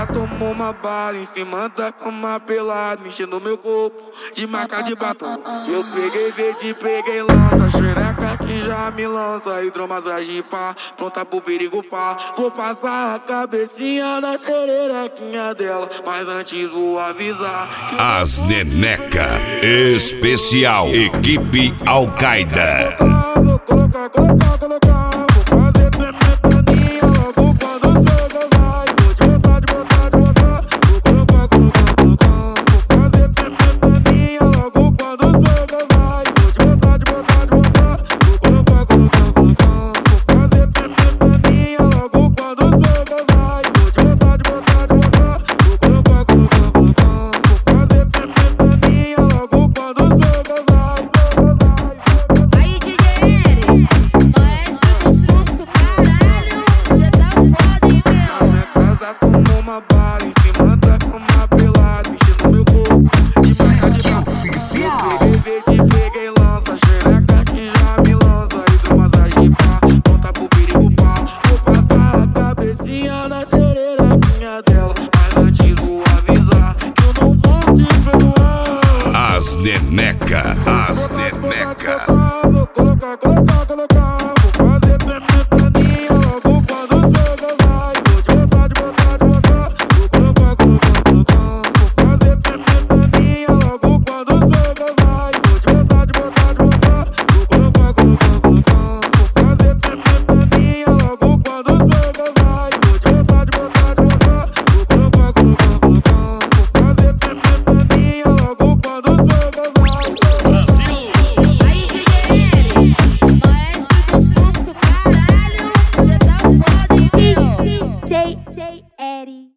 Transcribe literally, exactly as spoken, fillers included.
tomou uma bala em cima da cama pelada, mexendo meu corpo de marca de batom. Eu peguei verde, peguei lança, xereca que já me lança, hidromassagem pá, pronta pro perigo pá. Vou passar a cabecinha na xererequinha dela, mas antes vou avisar que As Neneca Especial Equipe Al-Qaeda. vou colocar, colocar, colocar, vou fazer tremer paninha logo quando você gozar. Vou te botar, te botar, te botar, vou colocar, colocar, colocar, vou fazer tremer paninha logo quando você gozar. Vou te botar, te botar, te botar, vou colocar, colocar, colocar, vou fazer tremer paninha logo quando você gozar. Vou te botar, te botar, te botar, vou colocar, colocar, colocar, vou fazer tremer paninha logo quando você gozar. Aí, D J Eri, maestro dos fluxos, caralho, cê tá foda, hein, Na meu? minha casa tomou uma bala em cima da cama pelada, mexendo meu corpo de marca de batom. Eu peguei verde, peguei lança, xereca que já me lança, hidromassagem pá, pronta pro perigo pá. Vou passar a cabecinha na xererequinha dela, mas antes vou avisar que eu não vou te perdoar. As Neneca, as Neneca. Vou colocar, colocar, colocar, vou fazer tremer paninha logo quando você gozar. Vou te botar, te botar, te botar, vou colocar, colocar, colocar, vou fazer tremer paninha logo quando você gozar. Vou te botar, te botar, te botar, vou colocar, colocar, colocar, vou fazer tremer paninha logo quando você gozar. Vou te botar, te botar, te botar, vou colocar, colocar, colocar, vou fazer tremer paninha logo quando você gozar. Aí, D J Eri, maestro dos fluxos, caralho, cê tá foda, hein, meu? D J Eri.